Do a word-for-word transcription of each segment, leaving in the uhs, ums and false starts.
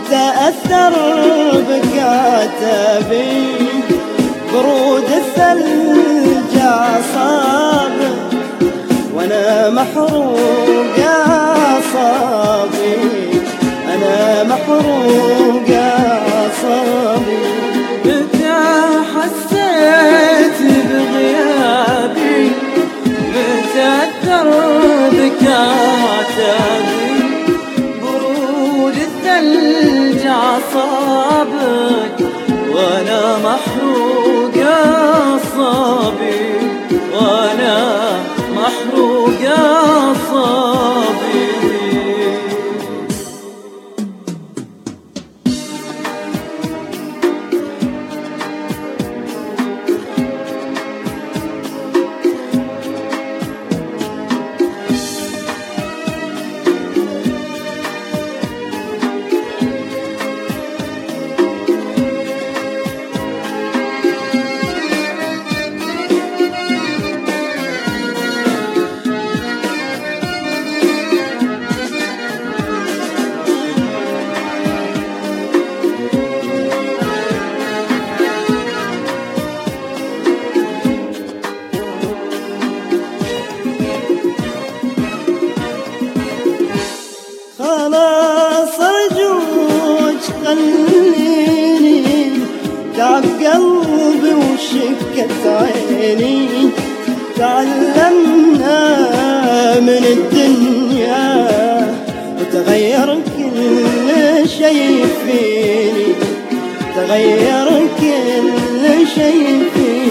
تأثر بكاتبي برود الثلج أعصابي وأنا محروق أعصابي أنا محروق أعصابي. متى حسيت بغيابي متى الدرب كاتبي برود الثلج أعصابك وأنا محروق أعصابي وأنا محروق أعصابي. خلاص أرجوك خليني تعب قلبي وشكت عيني تعلمنا من الدنيا وتغير كل شيء فيني تغير كل شيء فيني.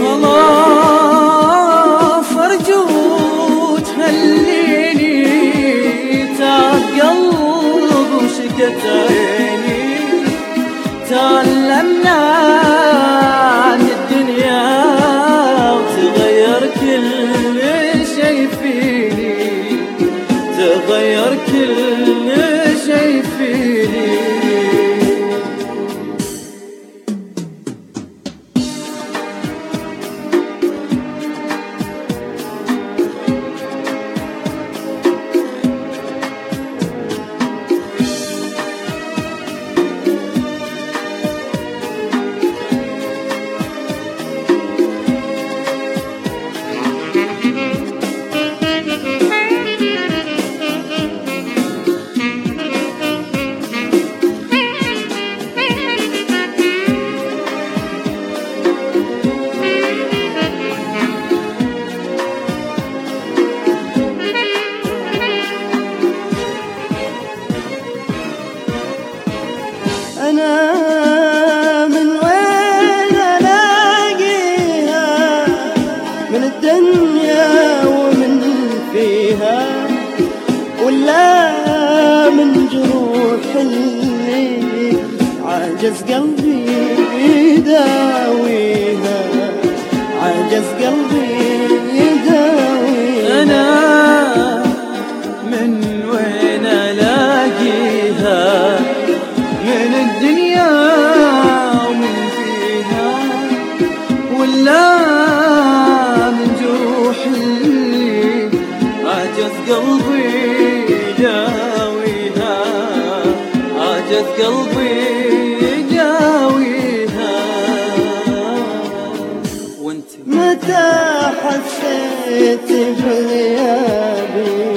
خلاص أرجوك خليني تعب قلبي وشكت عيني تعلمنا عن الدنيا وتغير كل شيء فيني تغير كل شيء فيني. أنا من وين ألاقيها من الدنيا ومن فيها ولا من جروح اللي عاجز قلبي يداويها عاجز قلبي يداويها. أنا من وين ألاقيها من الدنيا ومن فيها ولا من جروح اللي عاجز قلبي يداويها عاجز قلبي يداويها. وانت متى حسيت بغيابي